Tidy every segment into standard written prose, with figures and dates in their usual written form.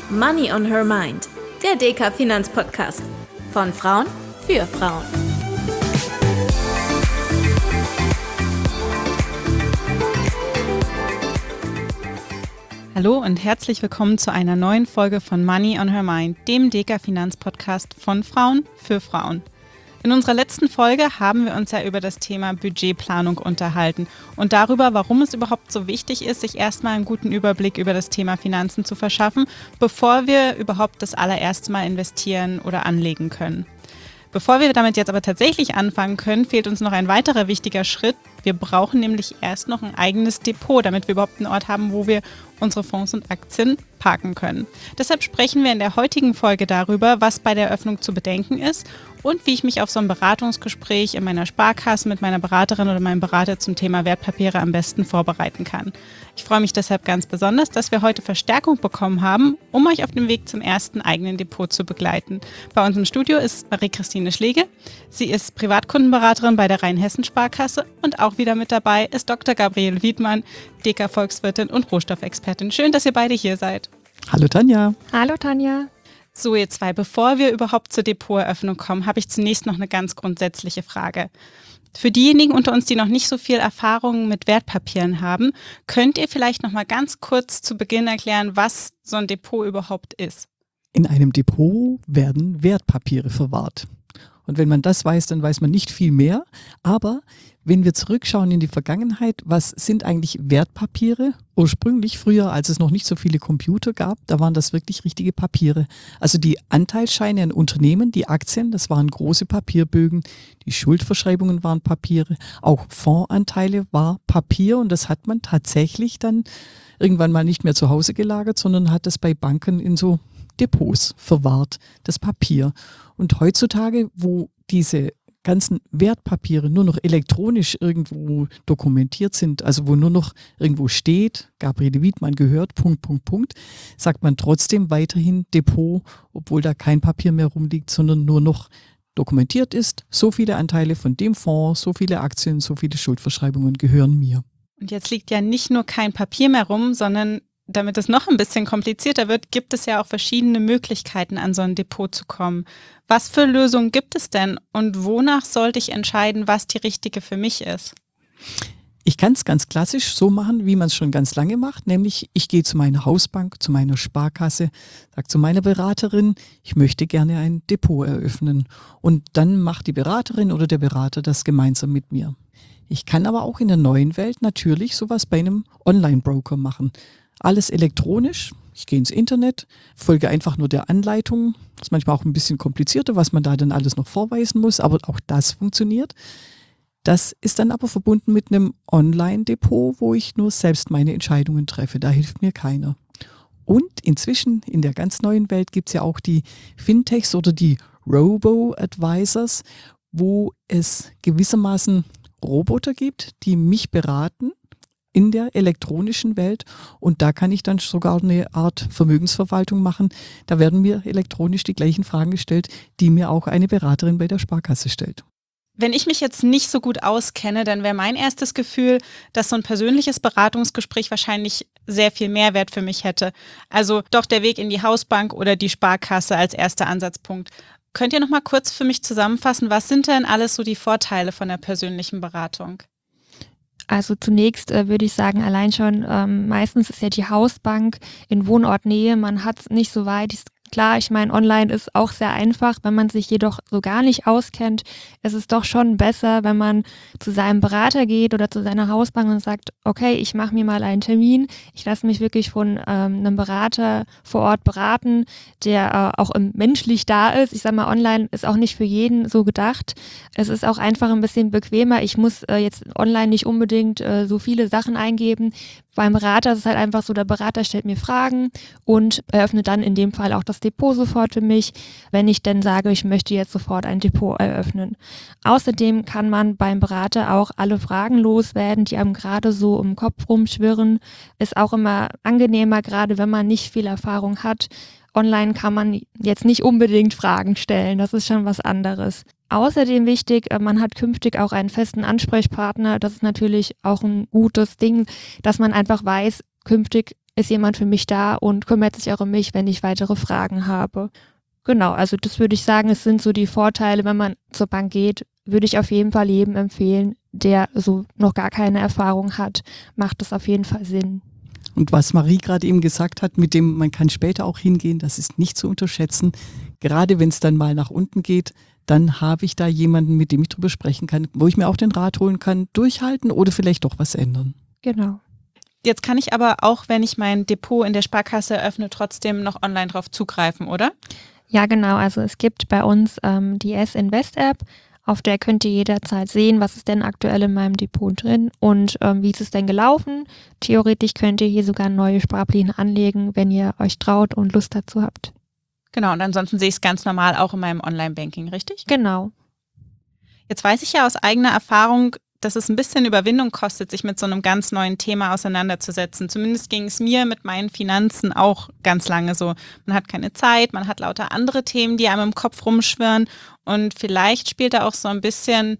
Money on Her Mind, der DK Finanzpodcast. Von Frauen für Frauen. Hallo und herzlich willkommen zu einer neuen Folge von Money on Her Mind, dem DK Finanzpodcast von Frauen für Frauen. In unserer letzten Folge haben wir uns ja über das Thema Budgetplanung unterhalten und darüber, warum es überhaupt so wichtig ist, sich erstmal einen guten Überblick über das Thema Finanzen zu verschaffen, bevor wir überhaupt das allererste Mal investieren oder anlegen können. Bevor wir damit jetzt aber tatsächlich anfangen können, fehlt uns noch ein weiterer wichtiger Schritt. Wir brauchen nämlich erst noch ein eigenes Depot, damit wir überhaupt einen Ort haben, wo wir unsere Fonds und Aktien parken können. Deshalb sprechen wir in der heutigen Folge darüber, was bei der Eröffnung zu bedenken ist und wie ich mich auf so ein Beratungsgespräch in meiner Sparkasse mit meiner Beraterin oder meinem Berater zum Thema Wertpapiere am besten vorbereiten kann. Ich freue mich deshalb ganz besonders, dass wir heute Verstärkung bekommen haben, um euch auf dem Weg zum ersten eigenen Depot zu begleiten. Bei uns im Studio ist Marie-Christine Schlegel. Sie ist Privatkundenberaterin bei der Rheinhessen-Sparkasse und auch wieder mit dabei ist Dr. Gabriele Wiedmann, DK-Volkswirtin und Rohstoffexpertin. Schön, dass ihr beide hier seid. Hallo Tanja. Hallo Tanja. So, ihr zwei, bevor wir überhaupt zur Depoteröffnung kommen, habe ich zunächst noch eine ganz grundsätzliche Frage. Für diejenigen unter uns, die noch nicht so viel Erfahrung mit Wertpapieren haben, könnt ihr vielleicht noch mal ganz kurz zu Beginn erklären, was so ein Depot überhaupt ist? In einem Depot werden Wertpapiere verwahrt. Und wenn man das weiß, dann weiß man nicht viel mehr. Aber wenn wir zurückschauen in die Vergangenheit, was sind eigentlich Wertpapiere? Ursprünglich, früher, als es noch nicht so viele Computer gab, da waren das wirklich richtige Papiere. Also die Anteilsscheine an Unternehmen, die Aktien, das waren große Papierbögen. Die Schuldverschreibungen waren Papiere. Auch Fondsanteile war Papier. Und das hat man tatsächlich dann irgendwann mal nicht mehr zu Hause gelagert, sondern hat es bei Banken in so Depots verwahrt, das Papier. Und heutzutage, wo diese ganzen Wertpapiere nur noch elektronisch irgendwo dokumentiert sind, also wo nur noch irgendwo steht, Gabriele Wiedmann gehört, .. sagt man trotzdem weiterhin Depot, obwohl da kein Papier mehr rumliegt, sondern nur noch dokumentiert ist, so viele Anteile von dem Fonds, so viele Aktien, so viele Schuldverschreibungen gehören mir. Und jetzt liegt ja nicht nur kein Papier mehr rum, sondern damit es noch ein bisschen komplizierter wird, gibt es ja auch verschiedene Möglichkeiten, an so ein Depot zu kommen. Was für Lösungen gibt es denn und wonach sollte ich entscheiden, was die richtige für mich ist? Ich kann es ganz klassisch so machen, wie man es schon ganz lange macht, nämlich ich gehe zu meiner Hausbank, zu meiner Sparkasse, sage zu meiner Beraterin, ich möchte gerne ein Depot eröffnen. Und dann macht die Beraterin oder der Berater das gemeinsam mit mir. Ich kann aber auch in der neuen Welt natürlich sowas bei einem Online-Broker machen. Alles elektronisch. Ich gehe ins Internet, folge einfach nur der Anleitung. Das ist manchmal auch ein bisschen komplizierter, was man da dann alles noch vorweisen muss, aber auch das funktioniert. Das ist dann aber verbunden mit einem Online-Depot, wo ich nur selbst meine Entscheidungen treffe. Da hilft mir keiner. Und inzwischen in der ganz neuen Welt gibt es ja auch die Fintechs oder die Robo-Advisors, wo es gewissermaßen Roboter gibt, die mich beraten in der elektronischen Welt, und da kann ich dann sogar eine Art Vermögensverwaltung machen. Da werden mir elektronisch die gleichen Fragen gestellt, die mir auch eine Beraterin bei der Sparkasse stellt. Wenn ich mich jetzt nicht so gut auskenne, dann wäre mein erstes Gefühl, dass so ein persönliches Beratungsgespräch wahrscheinlich sehr viel Mehrwert für mich hätte. Also doch der Weg in die Hausbank oder die Sparkasse als erster Ansatzpunkt. Könnt ihr noch mal kurz für mich zusammenfassen, was sind denn alles so die Vorteile von der persönlichen Beratung? Also zunächst würde ich sagen, allein schon meistens ist ja die Hausbank in Wohnortnähe, man hat es nicht so weit. Klar, ich meine, online ist auch sehr einfach, wenn man sich jedoch so gar nicht auskennt. Es ist doch schon besser, wenn man zu seinem Berater geht oder zu seiner Hausbank und sagt, okay, ich mache mir mal einen Termin, ich lasse mich wirklich von einem Berater vor Ort beraten, der auch menschlich da ist. Ich sage mal, online ist auch nicht für jeden so gedacht. Es ist auch einfach ein bisschen bequemer. Ich muss jetzt online nicht unbedingt so viele Sachen eingeben. Beim Berater ist es halt einfach so, der Berater stellt mir Fragen und eröffnet dann in dem Fall auch das Depot sofort für mich, wenn ich denn sage, ich möchte jetzt sofort ein Depot eröffnen. Außerdem kann man beim Berater auch alle Fragen loswerden, die einem gerade so im Kopf rumschwirren. Ist auch immer angenehmer, gerade wenn man nicht viel Erfahrung hat. Online kann man jetzt nicht unbedingt Fragen stellen, das ist schon was anderes. Außerdem wichtig, man hat künftig auch einen festen Ansprechpartner. Das ist natürlich auch ein gutes Ding, dass man einfach weiß, künftig ist jemand für mich da und kümmert sich auch um mich, wenn ich weitere Fragen habe. Genau, also das würde ich sagen, es sind so die Vorteile, wenn man zur Bank geht, würde ich auf jeden Fall jedem empfehlen, der so noch gar keine Erfahrung hat, macht es auf jeden Fall Sinn. Und was Marie gerade eben gesagt hat, mit dem man kann später auch hingehen, das ist nicht zu unterschätzen. Gerade wenn es dann mal nach unten geht, dann habe ich da jemanden, mit dem ich drüber sprechen kann, wo ich mir auch den Rat holen kann, durchhalten oder vielleicht doch was ändern. Genau. Jetzt kann ich aber auch, wenn ich mein Depot in der Sparkasse eröffne, trotzdem noch online drauf zugreifen, oder? Ja, genau. Also es gibt bei uns die S-Invest-App, auf der könnt ihr jederzeit sehen, was ist denn aktuell in meinem Depot drin und wie ist es denn gelaufen. Theoretisch könnt ihr hier sogar neue Sparpläne anlegen, wenn ihr euch traut und Lust dazu habt. Genau, und ansonsten sehe ich es ganz normal auch in meinem Online-Banking, richtig? Genau. Jetzt weiß ich ja aus eigener Erfahrung, dass es ein bisschen Überwindung kostet, sich mit so einem ganz neuen Thema auseinanderzusetzen. Zumindest ging es mir mit meinen Finanzen auch ganz lange so. Man hat keine Zeit, man hat lauter andere Themen, die einem im Kopf rumschwirren und vielleicht spielt da auch so ein bisschen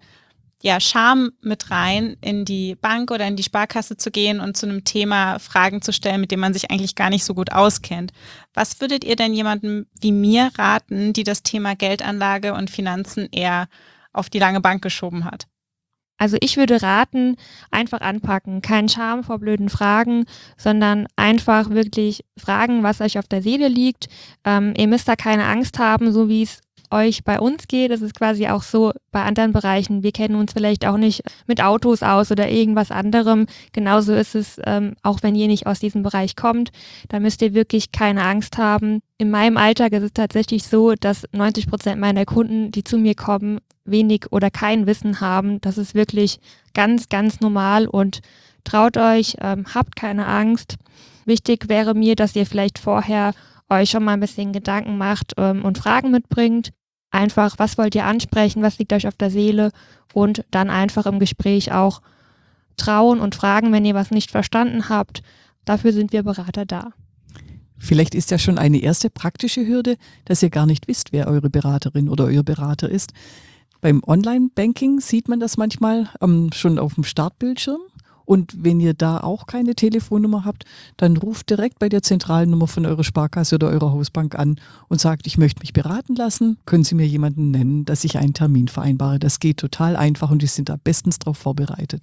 Scham mit rein, in die Bank oder in die Sparkasse zu gehen und zu einem Thema Fragen zu stellen, mit dem man sich eigentlich gar nicht so gut auskennt. Was würdet ihr denn jemandem wie mir raten, die das Thema Geldanlage und Finanzen eher auf die lange Bank geschoben hat? Also ich würde raten, einfach anpacken. Kein Scham vor blöden Fragen, sondern einfach wirklich fragen, was euch auf der Seele liegt. Ihr müsst da keine Angst haben, so wie es euch bei uns geht. Das ist quasi auch so bei anderen Bereichen. Wir kennen uns vielleicht auch nicht mit Autos aus oder irgendwas anderem. Genauso ist es, auch wenn ihr nicht aus diesem Bereich kommt. Da müsst ihr wirklich keine Angst haben. In meinem Alltag ist es tatsächlich so, dass 90% meiner Kunden, die zu mir kommen, wenig oder kein Wissen haben. Das ist wirklich ganz, ganz normal und traut euch, habt keine Angst. Wichtig wäre mir, dass ihr vielleicht vorher euch schon mal ein bisschen Gedanken macht und Fragen mitbringt. Einfach, was wollt ihr ansprechen, was liegt euch auf der Seele und dann einfach im Gespräch auch trauen und fragen, wenn ihr was nicht verstanden habt. Dafür sind wir Berater da. Vielleicht ist ja schon eine erste praktische Hürde, dass ihr gar nicht wisst, wer eure Beraterin oder euer Berater ist. Beim Online-Banking sieht man das manchmal schon auf dem Startbildschirm. Und wenn ihr da auch keine Telefonnummer habt, dann ruft direkt bei der zentralen Nummer von eurer Sparkasse oder eurer Hausbank an und sagt, ich möchte mich beraten lassen. Können Sie mir jemanden nennen, dass ich einen Termin vereinbare? Das geht total einfach und die sind da bestens drauf vorbereitet.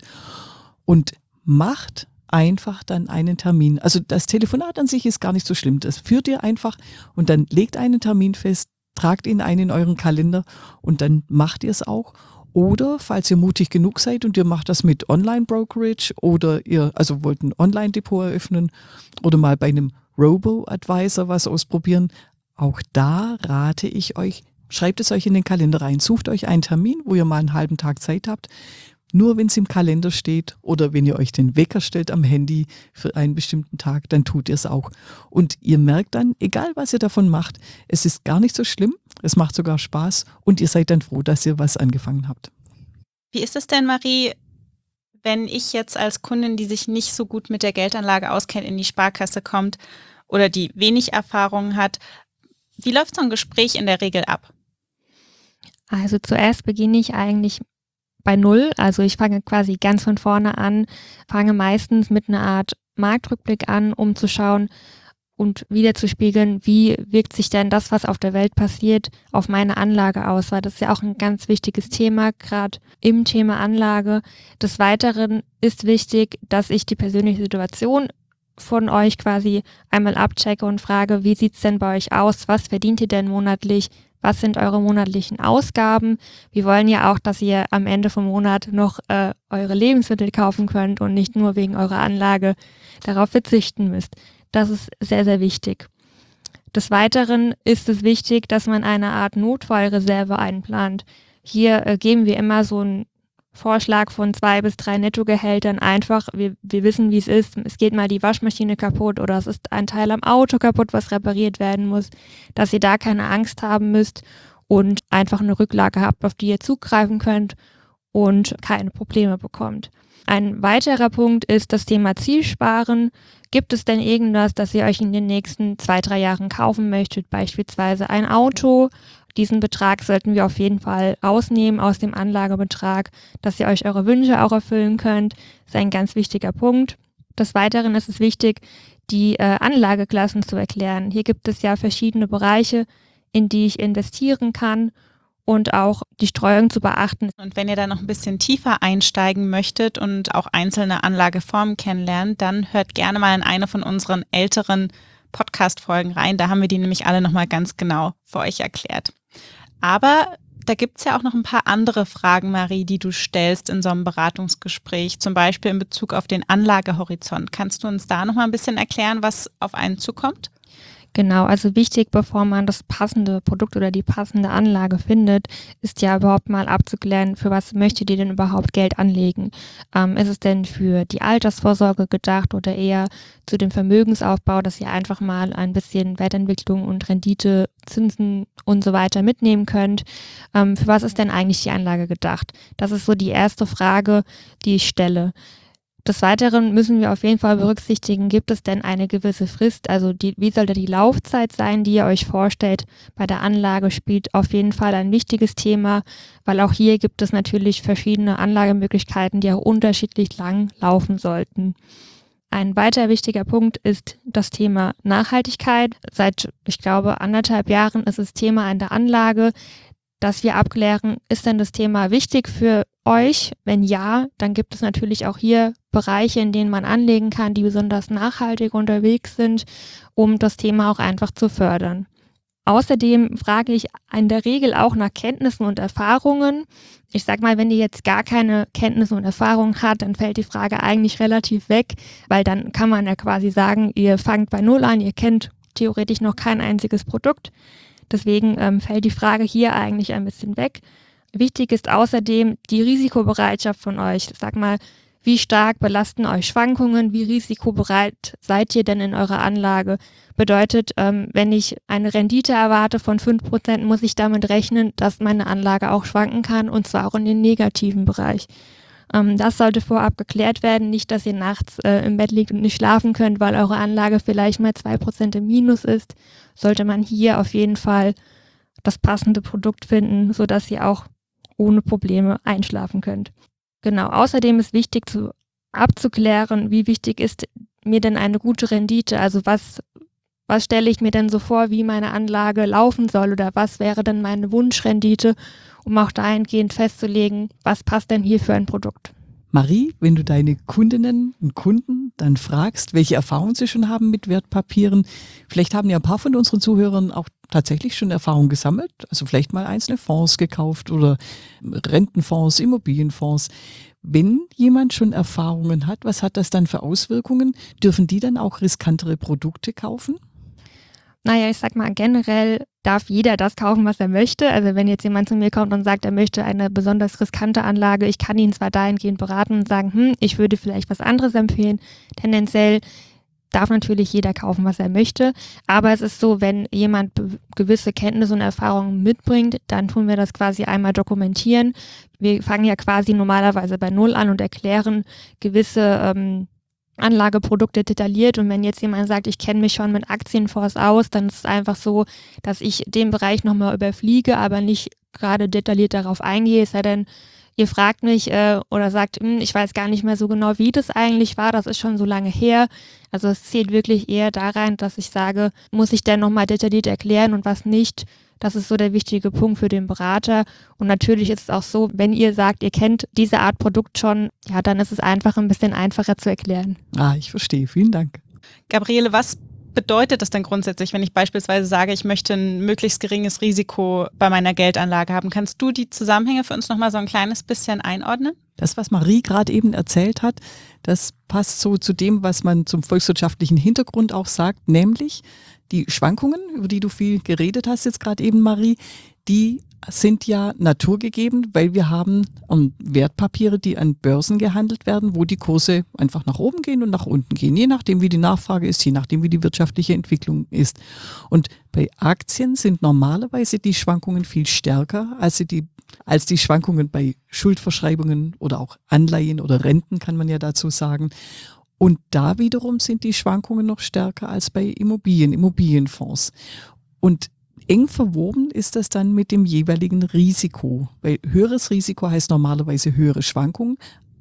Und macht einfach dann einen Termin. Also das Telefonat an sich ist gar nicht so schlimm. Das führt ihr einfach und dann legt einen Termin fest, tragt ihn ein in euren Kalender und dann macht ihr es auch. Oder falls ihr mutig genug seid und ihr macht das mit Online-Brokerage oder ihr wollt ein Online-Depot eröffnen oder mal bei einem Robo-Advisor was ausprobieren, auch da rate ich euch, schreibt es euch in den Kalender rein, sucht euch einen Termin, wo ihr mal einen halben Tag Zeit habt. Nur wenn es im Kalender steht oder wenn ihr euch den Wecker stellt am Handy für einen bestimmten Tag, dann tut ihr es auch. Und ihr merkt dann, egal was ihr davon macht, es ist gar nicht so schlimm, es macht sogar Spaß und ihr seid dann froh, dass ihr was angefangen habt. Wie ist es denn, Marie, wenn ich jetzt als Kundin, die sich nicht so gut mit der Geldanlage auskennt, in die Sparkasse kommt oder die wenig Erfahrung hat? Wie läuft so ein Gespräch in der Regel ab? Also zuerst beginne ich eigentlich bei Null, also ich fange quasi ganz von vorne an, fange meistens mit einer Art Marktrückblick an, um zu schauen und wiederzuspiegeln, wie wirkt sich denn das, was auf der Welt passiert, auf meine Anlage aus, weil das ist ja auch ein ganz wichtiges Thema, gerade im Thema Anlage. Des Weiteren ist wichtig, dass ich die persönliche Situation von euch quasi einmal abchecke und frage, wie sieht's denn bei euch aus, was verdient ihr denn monatlich, was sind eure monatlichen Ausgaben? Wir wollen ja auch, dass ihr am Ende vom Monat noch eure Lebensmittel kaufen könnt und nicht nur wegen eurer Anlage darauf verzichten müsst. Das ist sehr, sehr wichtig. Des Weiteren ist es wichtig, dass man eine Art Notfallreserve einplant. Hier geben wir immer so einen Vorschlag von 2 bis 3 Nettogehältern einfach. Wir wissen, wie es ist. Es geht mal die Waschmaschine kaputt oder es ist ein Teil am Auto kaputt, was repariert werden muss, dass ihr da keine Angst haben müsst und einfach eine Rücklage habt, auf die ihr zugreifen könnt und keine Probleme bekommt. Ein weiterer Punkt ist das Thema Zielsparen. Gibt es denn irgendwas, das ihr euch in den nächsten 2-3 Jahren kaufen möchtet? Beispielsweise ein Auto. Diesen Betrag sollten wir auf jeden Fall rausnehmen aus dem Anlagebetrag, dass ihr euch eure Wünsche auch erfüllen könnt. Das ist ein ganz wichtiger Punkt. Des Weiteren ist es wichtig, die Anlageklassen zu erklären. Hier gibt es ja verschiedene Bereiche, in die ich investieren kann und auch die Streuung zu beachten. Und wenn ihr da noch ein bisschen tiefer einsteigen möchtet und auch einzelne Anlageformen kennenlernt, dann hört gerne mal in eine von unseren älteren Podcast-Folgen rein. Da haben wir die nämlich alle nochmal ganz genau für euch erklärt. Aber da gibt es ja auch noch ein paar andere Fragen, Marie, die du stellst in so einem Beratungsgespräch, zum Beispiel in Bezug auf den Anlagehorizont. Kannst du uns da nochmal ein bisschen erklären, was auf einen zukommt? Genau, also wichtig, bevor man das passende Produkt oder die passende Anlage findet, ist ja überhaupt mal abzuklären, für was möchtet ihr denn überhaupt Geld anlegen? Ist es denn für die Altersvorsorge gedacht oder eher zu dem Vermögensaufbau, dass ihr einfach mal ein bisschen Wertentwicklung und Rendite, Zinsen und so weiter mitnehmen könnt? Für was ist denn eigentlich die Anlage gedacht? Das ist so die erste Frage, die ich stelle. Des Weiteren müssen wir auf jeden Fall berücksichtigen, gibt es denn eine gewisse Frist, also wie soll da die Laufzeit sein, die ihr euch vorstellt? Bei der Anlage spielt auf jeden Fall ein wichtiges Thema, weil auch hier gibt es natürlich verschiedene Anlagemöglichkeiten, die auch unterschiedlich lang laufen sollten. Ein weiter wichtiger Punkt ist das Thema Nachhaltigkeit. Seit, ich glaube, 1,5 Jahren ist es Thema in der Anlage, dass wir abklären, ist denn das Thema wichtig für euch? Wenn ja, dann gibt es natürlich auch hier Bereiche, in denen man anlegen kann, die besonders nachhaltig unterwegs sind, um das Thema auch einfach zu fördern. Außerdem frage ich in der Regel auch nach Kenntnissen und Erfahrungen. Ich sag mal, wenn ihr jetzt gar keine Kenntnisse und Erfahrungen habt, dann fällt die Frage eigentlich relativ weg, weil dann kann man ja quasi sagen, ihr fangt bei Null an, ihr kennt theoretisch noch kein einziges Produkt. Deswegen fällt die Frage hier eigentlich ein bisschen weg. Wichtig ist außerdem die Risikobereitschaft von euch. Sag mal, wie stark belasten euch Schwankungen? Wie risikobereit seid ihr denn in eurer Anlage? Bedeutet, wenn ich eine Rendite erwarte von 5%, muss ich damit rechnen, dass meine Anlage auch schwanken kann und zwar auch in den negativen Bereich. Das sollte vorab geklärt werden, nicht, dass ihr nachts im Bett liegt und nicht schlafen könnt, weil eure Anlage vielleicht mal 2% im Minus ist. Sollte man hier auf jeden Fall das passende Produkt finden, sodass ihr auch ohne Probleme einschlafen könnt. Genau, außerdem ist wichtig abzuklären, wie wichtig ist mir denn eine gute Rendite, also was stelle ich mir denn so vor, wie meine Anlage laufen soll oder was wäre denn meine Wunschrendite, um auch dahingehend festzulegen, was passt denn hier für ein Produkt. Marie, wenn du deine Kundinnen und Kunden dann fragst, welche Erfahrungen sie schon haben mit Wertpapieren, vielleicht haben ja ein paar von unseren Zuhörern auch tatsächlich schon Erfahrungen gesammelt, also vielleicht mal einzelne Fonds gekauft oder Rentenfonds, Immobilienfonds. Wenn jemand schon Erfahrungen hat, was hat das dann für Auswirkungen? Dürfen die dann auch riskantere Produkte kaufen? Naja, ich sag mal, generell darf jeder das kaufen, was er möchte. Also wenn jetzt jemand zu mir kommt und sagt, er möchte eine besonders riskante Anlage, ich kann ihn zwar dahingehend beraten und sagen, ich würde vielleicht was anderes empfehlen. Tendenziell darf natürlich jeder kaufen, was er möchte. Aber es ist so, wenn jemand gewisse Kenntnisse und Erfahrungen mitbringt, dann tun wir das quasi einmal dokumentieren. Wir fangen ja quasi normalerweise bei Null an und erklären gewisse Anlageprodukte detailliert, und wenn jetzt jemand sagt, ich kenne mich schon mit Aktienfonds aus, dann ist es einfach so, dass ich den Bereich nochmal überfliege, aber nicht gerade detailliert darauf eingehe, es sei denn, ihr fragt mich oder sagt, ich weiß gar nicht mehr so genau, wie das eigentlich war, das ist schon so lange her. Also es zählt wirklich eher da rein, dass ich sage, muss ich denn nochmal detailliert erklären und was nicht. Das ist so der wichtige Punkt für den Berater. Und natürlich ist es auch so, wenn ihr sagt, ihr kennt diese Art Produkt schon, ja, dann ist es einfach ein bisschen einfacher zu erklären. Ich verstehe. Vielen Dank. Gabriele, was bedeutet das denn grundsätzlich, wenn ich beispielsweise sage, ich möchte ein möglichst geringes Risiko bei meiner Geldanlage haben? Kannst du die Zusammenhänge für uns nochmal so ein kleines bisschen einordnen? Das, was Marie gerade eben erzählt hat, das passt so zu dem, was man zum volkswirtschaftlichen Hintergrund auch sagt, nämlich die Schwankungen, über die du viel geredet hast jetzt gerade eben, Marie, die sind ja naturgegeben, weil wir haben Wertpapiere, die an Börsen gehandelt werden, wo die Kurse einfach nach oben gehen und nach unten gehen, je nachdem, wie die Nachfrage ist, je nachdem, wie die wirtschaftliche Entwicklung ist. Und bei Aktien sind normalerweise die Schwankungen viel stärker als die Schwankungen bei Schuldverschreibungen oder auch Anleihen oder Renten, kann man ja dazu sagen. Und da wiederum sind die Schwankungen noch stärker als bei Immobilienfonds. Und eng verwoben ist das dann mit dem jeweiligen Risiko, weil höheres Risiko heißt normalerweise höhere Schwankungen.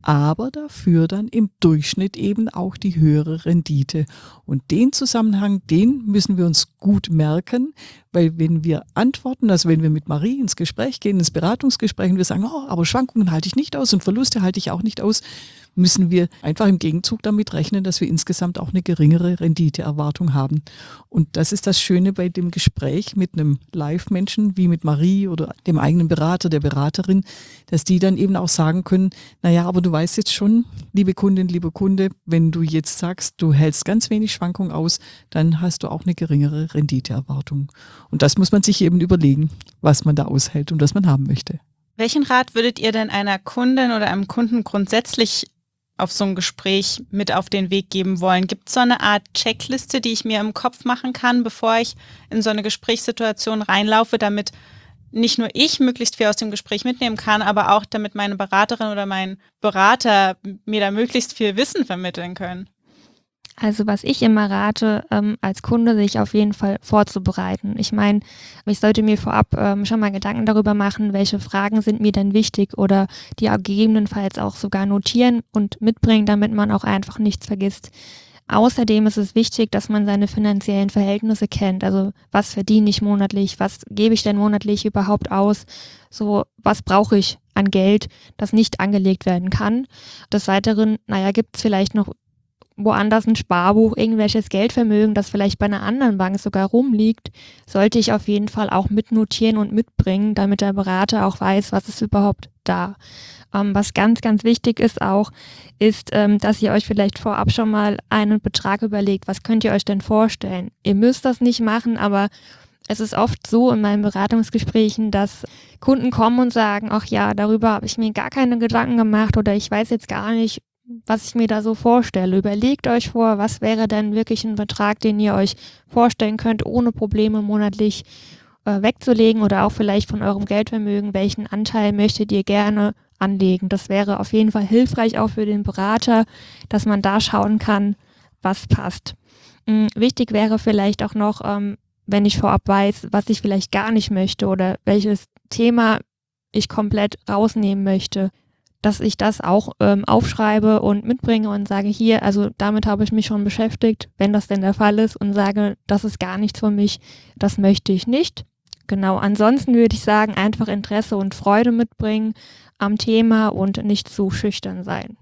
aber dafür dann im Durchschnitt eben auch die höhere Rendite. Und den Zusammenhang, den müssen wir uns gut merken, weil wenn wir antworten, also wenn wir mit Marie ins Gespräch gehen, ins Beratungsgespräch und wir sagen, oh, aber Schwankungen halte ich nicht aus und Verluste halte ich auch nicht aus, müssen wir einfach im Gegenzug damit rechnen, dass wir insgesamt auch eine geringere Renditeerwartung haben. Und das ist das Schöne bei dem Gespräch mit einem Live-Menschen wie mit Marie oder dem eigenen Berater, der Beraterin, dass die dann eben auch sagen können, naja, aber du weißt jetzt schon, liebe Kundin, liebe Kunde, wenn du jetzt sagst, du hältst ganz wenig Schwankung aus, dann hast du auch eine geringere Renditeerwartung. Und das muss man sich eben überlegen, was man da aushält und was man haben möchte. Welchen Rat würdet ihr denn einer Kundin oder einem Kunden grundsätzlich auf so ein Gespräch mit auf den Weg geben wollen? Gibt es so eine Art Checkliste, die ich mir im Kopf machen kann, bevor ich in so eine Gesprächssituation reinlaufe, damit nicht nur ich möglichst viel aus dem Gespräch mitnehmen kann, aber auch damit meine Beraterin oder mein Berater mir da möglichst viel Wissen vermitteln können? Also was ich immer rate, als Kunde sich auf jeden Fall vorzubereiten. Ich meine, ich sollte mir vorab schon mal Gedanken darüber machen, welche Fragen sind mir denn wichtig oder die gegebenenfalls auch sogar notieren und mitbringen, damit man auch einfach nichts vergisst. Außerdem ist es wichtig, dass man seine finanziellen Verhältnisse kennt. Also was verdiene ich monatlich, was gebe ich denn monatlich überhaupt aus, so was brauche ich an Geld, das nicht angelegt werden kann. Des Weiteren, gibt es vielleicht noch woanders ein Sparbuch, irgendwelches Geldvermögen, das vielleicht bei einer anderen Bank sogar rumliegt, sollte ich auf jeden Fall auch mitnotieren und mitbringen, damit der Berater auch weiß, was ist überhaupt da. Was ganz, ganz wichtig ist auch, ist, dass ihr euch vielleicht vorab schon mal einen Betrag überlegt, was könnt ihr euch denn vorstellen? Ihr müsst das nicht machen, aber es ist oft so in meinen Beratungsgesprächen, dass Kunden kommen und sagen, ach ja, darüber habe ich mir gar keine Gedanken gemacht oder ich weiß jetzt gar nicht, was ich mir da so vorstelle. Überlegt euch vor, was wäre denn wirklich ein Betrag, den ihr euch vorstellen könnt, ohne Probleme monatlich wegzulegen oder auch vielleicht von eurem Geldvermögen, welchen Anteil möchtet ihr gerne anlegen. Das wäre auf jeden Fall hilfreich auch für den Berater, dass man da schauen kann, was passt. Wichtig wäre vielleicht auch noch, wenn ich vorab weiß, was ich vielleicht gar nicht möchte oder welches Thema ich komplett rausnehmen möchte, dass ich das auch aufschreibe und mitbringe und sage, hier, also damit habe ich mich schon beschäftigt, wenn das denn der Fall ist, und sage, das ist gar nichts für mich, das möchte ich nicht. Genau, ansonsten würde ich sagen, einfach Interesse und Freude mitbringen am Thema und nicht zu schüchtern sein.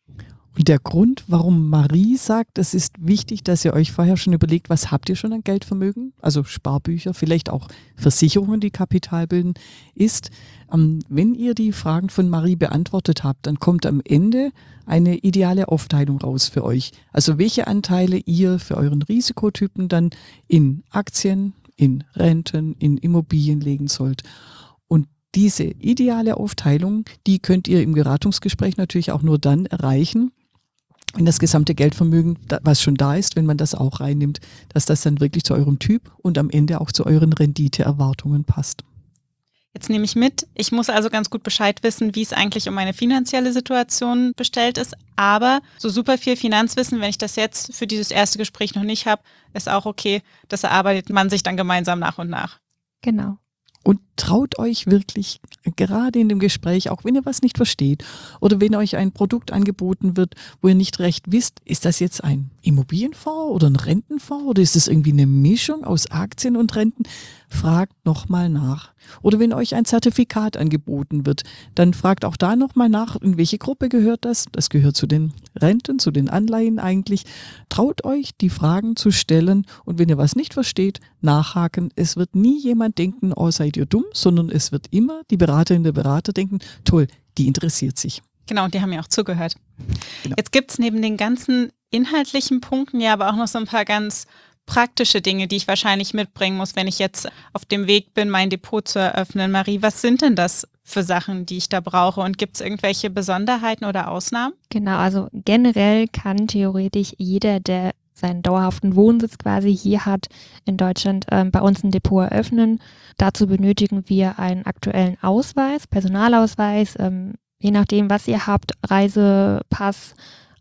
Und der Grund, warum Marie sagt, es ist wichtig, dass ihr euch vorher schon überlegt, was habt ihr schon an Geldvermögen, also Sparbücher, vielleicht auch Versicherungen, die Kapital bilden, ist, wenn ihr die Fragen von Marie beantwortet habt, dann kommt am Ende eine ideale Aufteilung raus für euch. Also welche Anteile ihr für euren Risikotypen dann in Aktien, in Renten, in Immobilien legen sollt. Und diese ideale Aufteilung, die könnt ihr im Beratungsgespräch natürlich auch nur dann erreichen, wenn das gesamte Geldvermögen, was schon da ist, wenn man das auch reinnimmt, dass das dann wirklich zu eurem Typ und am Ende auch zu euren Renditeerwartungen passt. Jetzt nehme ich mit, ich muss also ganz gut Bescheid wissen, wie es eigentlich um meine finanzielle Situation bestellt ist, aber so super viel Finanzwissen, wenn ich das jetzt für dieses erste Gespräch noch nicht habe, ist auch okay, das erarbeitet man sich dann gemeinsam nach und nach. Genau. Und traut euch wirklich, gerade in dem Gespräch, auch wenn ihr was nicht versteht oder wenn euch ein Produkt angeboten wird, wo ihr nicht recht wisst, ist das jetzt ein Immobilienfonds oder ein Rentenfonds oder ist das irgendwie eine Mischung aus Aktien und Renten? Fragt nochmal nach. Oder wenn euch ein Zertifikat angeboten wird, dann fragt auch da nochmal nach, in welche Gruppe gehört das? Das gehört zu den Renten, zu den Anleihen eigentlich. Traut euch, die Fragen zu stellen und wenn ihr was nicht versteht, nachhaken. Es wird nie jemand denken, oh, seid ihr dumm, sondern es wird immer die Beraterin, der Berater denken, toll, die interessiert sich. Genau, und die haben ja auch zugehört. Genau. Jetzt gibt es neben den ganzen inhaltlichen Punkten ja aber auch noch so ein paar ganz praktische Dinge, die ich wahrscheinlich mitbringen muss, wenn ich jetzt auf dem Weg bin, mein Depot zu eröffnen. Marie, was sind denn das für Sachen, die ich da brauche? Und gibt es irgendwelche Besonderheiten oder Ausnahmen? Genau, also generell kann theoretisch jeder, der seinen dauerhaften Wohnsitz quasi hier hat, in Deutschland bei uns ein Depot eröffnen. Dazu benötigen wir einen aktuellen Ausweis, Personalausweis, je nachdem, was ihr habt, Reisepass,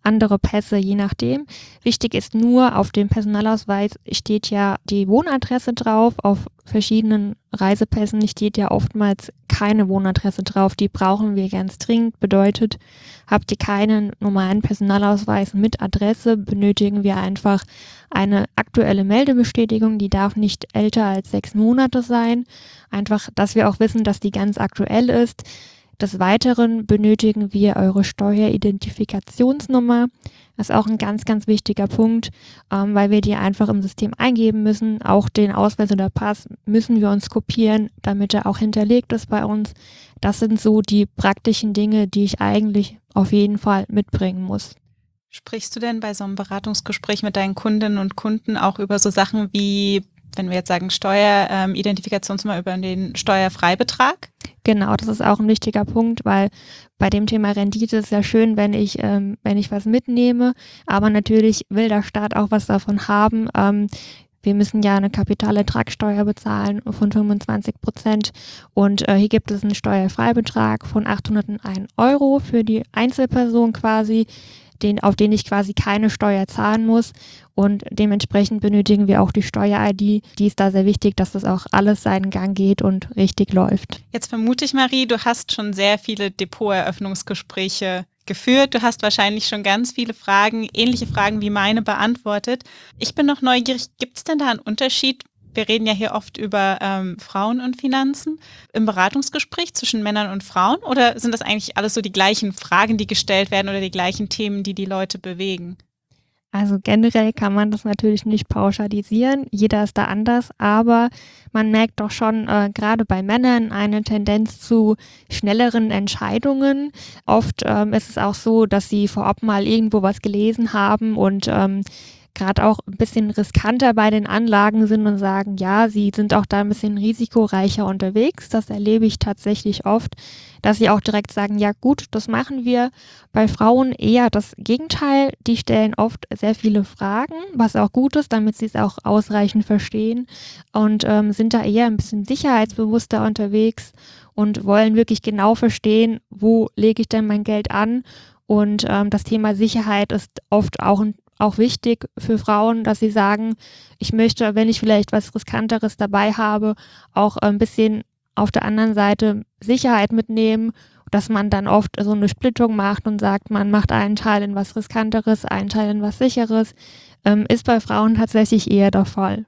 andere Pässe, je nachdem. Wichtig ist nur, auf dem Personalausweis steht ja die Wohnadresse drauf, auf verschiedenen Reisepässen steht ja oftmals keine Wohnadresse drauf, die brauchen wir ganz dringend, bedeutet, habt ihr keinen normalen Personalausweis mit Adresse, benötigen wir einfach eine aktuelle Meldebestätigung, die darf nicht älter als 6 Monate sein, einfach, dass wir auch wissen, dass die ganz aktuell ist. Des Weiteren benötigen wir eure Steueridentifikationsnummer. Das ist auch ein ganz, ganz wichtiger Punkt, weil wir die einfach im System eingeben müssen. Auch den Ausweis oder Pass müssen wir uns kopieren, damit er auch hinterlegt ist bei uns. Das sind so die praktischen Dinge, die ich eigentlich auf jeden Fall mitbringen muss. Sprichst du denn bei so einem Beratungsgespräch mit deinen Kundinnen und Kunden auch über so Sachen wie, wenn wir jetzt sagen Steueridentifikationsnummer, über den Steuerfreibetrag? Genau, das ist auch ein wichtiger Punkt, weil bei dem Thema Rendite ist ja schön, wenn ich was mitnehme, aber natürlich will der Staat auch was davon haben. Wir müssen ja eine Kapitalertragssteuer bezahlen von 25% und hier gibt es einen Steuerfreibetrag von 801 € für die Einzelperson quasi, auf den ich quasi keine Steuer zahlen muss und dementsprechend benötigen wir auch die Steuer-ID. Die ist da sehr wichtig, dass das auch alles seinen Gang geht und richtig läuft. Jetzt vermute ich, Marie, du hast schon sehr viele Depoteröffnungsgespräche geführt. Du hast wahrscheinlich schon ganz viele Fragen, ähnliche Fragen wie meine, beantwortet. Ich bin noch neugierig, gibt es denn da einen Unterschied? Wir reden ja hier oft über Frauen und Finanzen im Beratungsgespräch zwischen Männern und Frauen, oder sind das eigentlich alles so die gleichen Fragen, die gestellt werden oder die gleichen Themen, die die Leute bewegen? Also generell kann man das natürlich nicht pauschalisieren, jeder ist da anders, aber man merkt doch schon gerade bei Männern eine Tendenz zu schnelleren Entscheidungen. Oft ist es auch so, dass sie vorab mal irgendwo was gelesen haben und gerade auch ein bisschen riskanter bei den Anlagen sind und sagen, ja, sie sind auch da ein bisschen risikoreicher unterwegs. Das erlebe ich tatsächlich oft, dass sie auch direkt sagen, ja gut, das machen wir. Bei Frauen eher das Gegenteil. Die stellen oft sehr viele Fragen, was auch gut ist, damit sie es auch ausreichend verstehen und sind da eher ein bisschen sicherheitsbewusster unterwegs und wollen wirklich genau verstehen, wo lege ich denn mein Geld an. Und das Thema Sicherheit ist oft auch wichtig für Frauen, dass sie sagen, ich möchte, wenn ich vielleicht was Riskanteres dabei habe, auch ein bisschen auf der anderen Seite Sicherheit mitnehmen, dass man dann oft so eine Splittung macht und sagt, man macht einen Teil in was Riskanteres, einen Teil in was Sicheres, ist bei Frauen tatsächlich eher der Fall.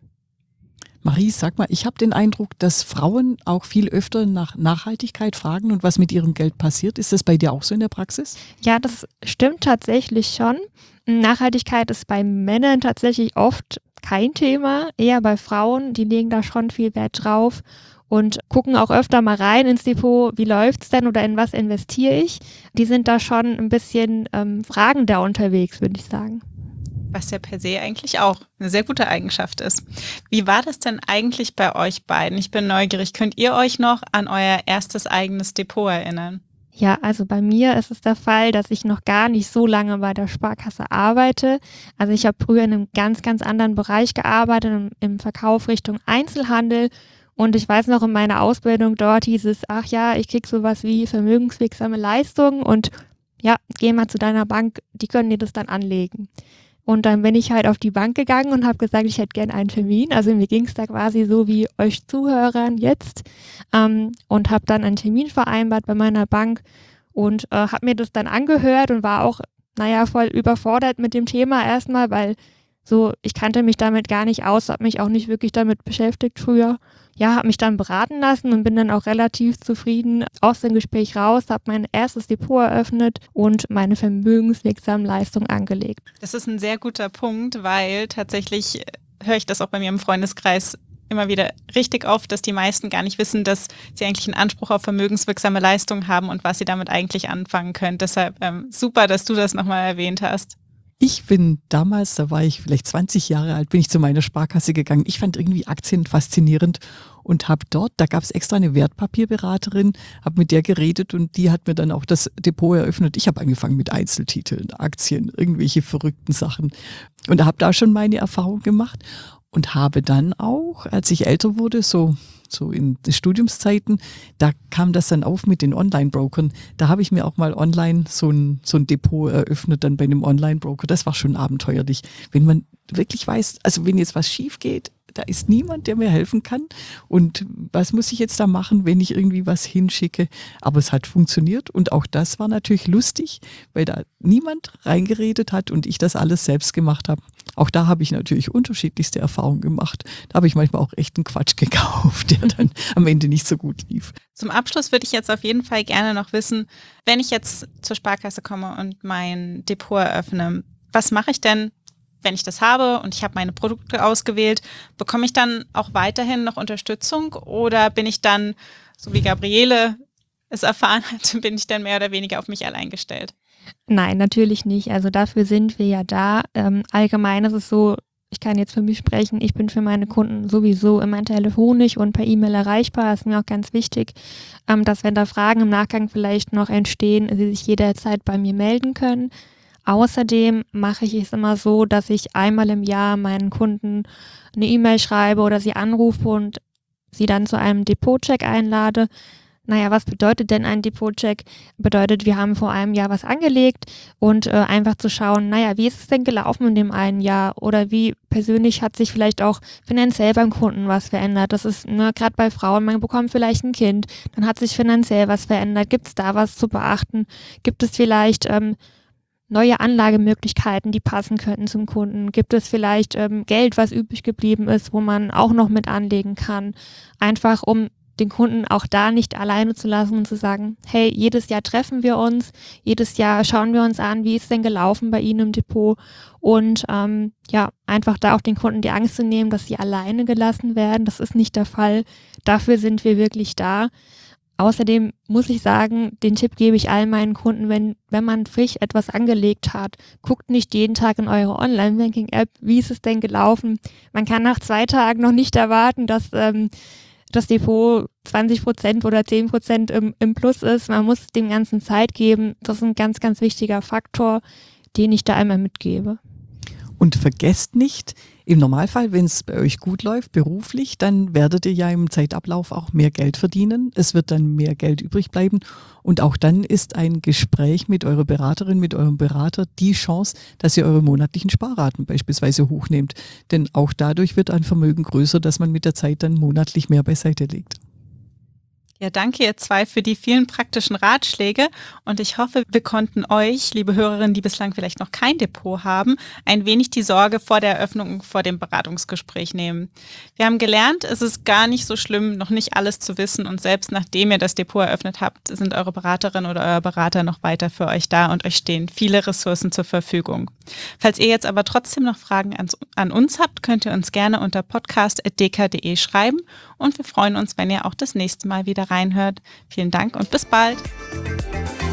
Marie, sag mal, ich habe den Eindruck, dass Frauen auch viel öfter nach Nachhaltigkeit fragen und was mit ihrem Geld passiert. Ist das bei dir auch so in der Praxis? Ja, das stimmt tatsächlich schon. Nachhaltigkeit ist bei Männern tatsächlich oft kein Thema, eher bei Frauen, die legen da schon viel Wert drauf und gucken auch öfter mal rein ins Depot, wie läuft's denn oder in was investiere ich. Die sind da schon ein bisschen fragender unterwegs, würde ich sagen. Was ja per se eigentlich auch eine sehr gute Eigenschaft ist. Wie war das denn eigentlich bei euch beiden? Ich bin neugierig. Könnt ihr euch noch an euer erstes eigenes Depot erinnern? Ja, also bei mir ist es der Fall, dass ich noch gar nicht so lange bei der Sparkasse arbeite. Also ich habe früher in einem ganz, ganz anderen Bereich gearbeitet, im Verkauf Richtung Einzelhandel. Und ich weiß noch, in meiner Ausbildung dort hieß es, ach ja, ich krieg sowas wie vermögenswirksame Leistungen und ja, geh mal zu deiner Bank, die können dir das dann anlegen. Und dann bin ich halt auf die Bank gegangen und habe gesagt, ich hätte gerne einen Termin. Also mir ging es da quasi so wie euch Zuhörern jetzt und habe dann einen Termin vereinbart bei meiner Bank und habe mir das dann angehört und war auch, voll überfordert mit dem Thema erstmal, weil so, ich kannte mich damit gar nicht aus, habe mich auch nicht wirklich damit beschäftigt früher. Ja, habe mich dann beraten lassen und bin dann auch relativ zufrieden aus dem Gespräch raus, habe mein erstes Depot eröffnet und meine vermögenswirksamen Leistungen angelegt. Das ist ein sehr guter Punkt, weil tatsächlich höre ich das auch bei mir im Freundeskreis immer wieder richtig oft, dass die meisten gar nicht wissen, dass sie eigentlich einen Anspruch auf vermögenswirksame Leistungen haben und was sie damit eigentlich anfangen können. Deshalb super, dass du das nochmal erwähnt hast. Ich bin damals, da war ich vielleicht 20 Jahre alt, bin ich zu meiner Sparkasse gegangen. Ich fand irgendwie Aktien faszinierend und habe dort, da gab es extra eine Wertpapierberaterin, habe mit der geredet und die hat mir dann auch das Depot eröffnet. Ich habe angefangen mit Einzeltiteln, Aktien, irgendwelche verrückten Sachen und habe da schon meine Erfahrung gemacht. und habe dann auch, als ich älter wurde, so in den Studiumszeiten, da kam das dann auf mit den Online-Brokern. Da habe ich mir auch mal online so ein Depot eröffnet, dann bei einem Online-Broker. Das war schon abenteuerlich. Wenn man wirklich weiß, also wenn jetzt was schief geht, da ist niemand, der mir helfen kann. Und was muss ich jetzt da machen, wenn ich irgendwie was hinschicke? Aber es hat funktioniert und auch das war natürlich lustig, weil da niemand reingeredet hat und ich das alles selbst gemacht habe. Auch da habe ich natürlich unterschiedlichste Erfahrungen gemacht. Da habe ich manchmal auch echt einen Quatsch gekauft, der dann am Ende nicht so gut lief. Zum Abschluss würde ich jetzt auf jeden Fall gerne noch wissen, wenn ich jetzt zur Sparkasse komme und mein Depot eröffne, was mache ich denn, wenn ich das habe und ich habe meine Produkte ausgewählt, bekomme ich dann auch weiterhin noch Unterstützung oder bin ich dann, so wie Gabriele es erfahren hat, bin ich dann mehr oder weniger auf mich allein gestellt? Nein, natürlich nicht. Also dafür sind wir ja da. Allgemein ist es so, ich kann jetzt für mich sprechen, ich bin für meine Kunden sowieso immer telefonisch und per E-Mail erreichbar. Das ist mir auch ganz wichtig, dass wenn da Fragen im Nachgang vielleicht noch entstehen, sie sich jederzeit bei mir melden können. Außerdem mache ich es immer so, dass ich einmal im Jahr meinen Kunden eine E-Mail schreibe oder sie anrufe und sie dann zu einem Depotcheck einlade. Naja, was bedeutet denn ein Depotcheck? Bedeutet, wir haben vor einem Jahr was angelegt und einfach zu schauen, naja, wie ist es denn gelaufen in dem einen Jahr oder wie persönlich hat sich vielleicht auch finanziell beim Kunden was verändert. Das ist gerade bei Frauen, man bekommt vielleicht ein Kind, dann hat sich finanziell was verändert. Gibt es da was zu beachten? Gibt es vielleicht neue Anlagemöglichkeiten, die passen könnten zum Kunden? Gibt es vielleicht Geld, was übrig geblieben ist, wo man auch noch mit anlegen kann? Einfach um den Kunden auch da nicht alleine zu lassen und zu sagen, hey, jedes Jahr treffen wir uns, jedes Jahr schauen wir uns an, wie ist denn gelaufen bei Ihnen im Depot und einfach da auch den Kunden die Angst zu nehmen, dass sie alleine gelassen werden. Das ist nicht der Fall. Dafür sind wir wirklich da. Außerdem muss ich sagen, den Tipp gebe ich all meinen Kunden, wenn man frisch etwas angelegt hat, guckt nicht jeden Tag in eure Online-Banking-App, wie ist es denn gelaufen. Man kann nach 2 Tagen noch nicht erwarten, dass das Depot 20% oder 10% im Plus ist. Man muss dem Ganzen Zeit geben. Das ist ein ganz, ganz wichtiger Faktor, den ich da einmal mitgebe. Und vergesst nicht, im Normalfall, wenn es bei euch gut läuft, beruflich, dann werdet ihr ja im Zeitablauf auch mehr Geld verdienen. Es wird dann mehr Geld übrig bleiben. Und auch dann ist ein Gespräch mit eurer Beraterin, mit eurem Berater die Chance, dass ihr eure monatlichen Sparraten beispielsweise hochnehmt. Denn auch dadurch wird ein Vermögen größer, dass man mit der Zeit dann monatlich mehr beiseite legt. Ja, danke ihr zwei für die vielen praktischen Ratschläge und ich hoffe, wir konnten euch, liebe Hörerinnen, die bislang vielleicht noch kein Depot haben, ein wenig die Sorge vor der Eröffnung, vor dem Beratungsgespräch nehmen. Wir haben gelernt, es ist gar nicht so schlimm, noch nicht alles zu wissen und selbst nachdem ihr das Depot eröffnet habt, sind eure Beraterin oder euer Berater noch weiter für euch da und euch stehen viele Ressourcen zur Verfügung. Falls ihr jetzt aber trotzdem noch Fragen an uns habt, könnt ihr uns gerne unter podcast@deka.de schreiben und wir freuen uns, wenn ihr auch das nächste Mal wieder reinhört. Vielen Dank und bis bald.